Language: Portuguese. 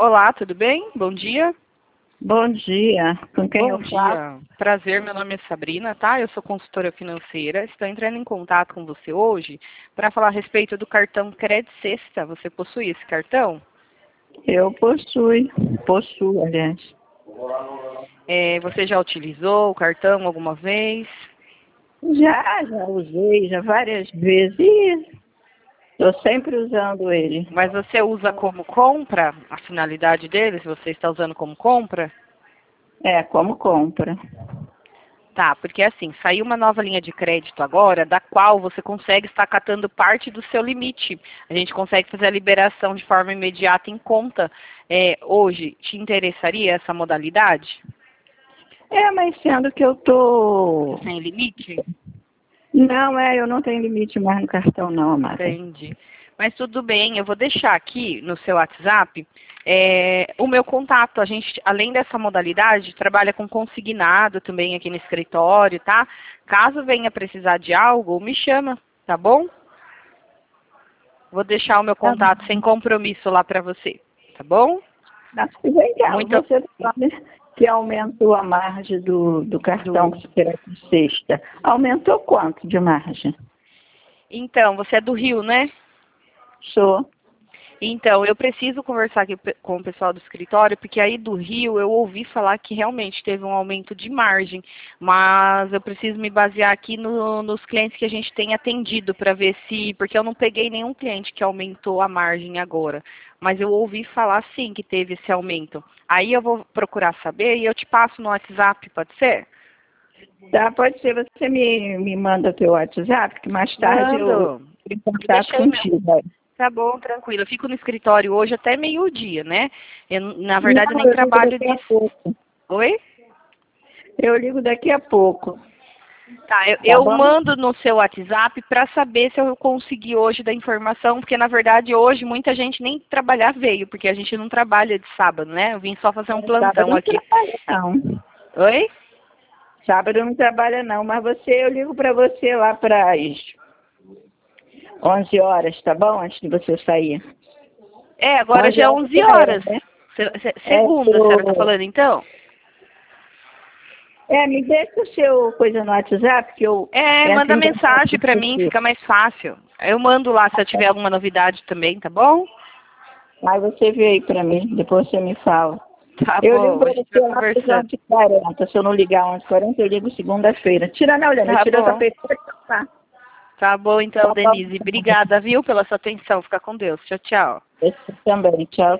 Olá, tudo bem? Bom dia. Bom dia. Com quem eu falo? Prazer, meu nome é Sabrina, tá? Eu sou consultora financeira. Estou entrando em contato com você hoje para falar a respeito do cartão Cred Sexta. Você possui esse cartão? Eu possuo, aliás. Você já utilizou o cartão alguma vez? Já usei, já várias vezes. E estou sempre usando ele. Mas você usa como compra? A finalidade dele, se você está usando como compra? É, como compra. Tá, porque assim, saiu uma nova linha de crédito agora, da qual você consegue estar catando parte do seu limite. A gente consegue fazer a liberação de forma imediata em conta. Hoje, te interessaria essa modalidade? Mas sendo que eu tô... Sem limite? Não, eu não tenho limite mais no cartão não, amada. Entendi. Mas tudo bem, eu vou deixar aqui no seu WhatsApp o meu contato. A gente, além dessa modalidade, trabalha com consignado também aqui no escritório, tá? Caso venha precisar de algo, me chama, tá bom? Vou deixar o meu contato sem compromisso lá para você, tá bom? Vem cá, Muito... você sabe que aumentou a margem do cartão que você terá com sexta. Aumentou quanto de margem? Então, você é do Rio, né? Sou. Então, eu preciso conversar aqui com o pessoal do escritório, porque aí do Rio eu ouvi falar que realmente teve um aumento de margem, mas eu preciso me basear aqui nos clientes que a gente tem atendido para ver se, porque eu não peguei nenhum cliente que aumentou a margem agora, mas eu ouvi falar sim que teve esse aumento. Aí eu vou procurar saber e eu te passo no WhatsApp, pode ser? Tá, pode ser. Você me manda teu WhatsApp, que mais tarde eu Mando. entro em contato contigo. Tá bom, tranquilo. Eu fico no escritório hoje até meio-dia, né? Na verdade, eu Não, nem eu ligo trabalho daqui a de... pouco. Oi? Eu ligo daqui a pouco. Tá, Tá eu bom? mando no seu WhatsApp para saber se eu consegui hoje da informação, porque na verdade hoje muita gente nem trabalhar veio, porque a gente não trabalha de sábado, né? Eu vim só fazer um Sábado plantão não aqui. trabalha, não. Oi? Sábado não trabalha, não. Mas eu ligo para você lá para as 11 horas, tá bom? Antes de você sair. Agora 11 já é horas 11 já é, horas. né? Segunda, a senhora tá falando então? Me deixa o seu coisa no WhatsApp, que eu entro Manda em contato mensagem com para mim, você. fica mais fácil. Eu mando lá se eu tiver alguma novidade também, tá bom? Aí você vê aí para mim, depois você me fala. Tá Eu ligo bom, a para gente você vai lá para as conversando. 11h40. Se eu não ligar 11h40, eu ligo segunda-feira. Tira não, Helena. Tá Tira essa bom. pessoa. Tá bom então, Tá bom. Denise. Obrigada, viu, pela sua atenção. Fica com Deus. Tchau, tchau. Você também. Tchau.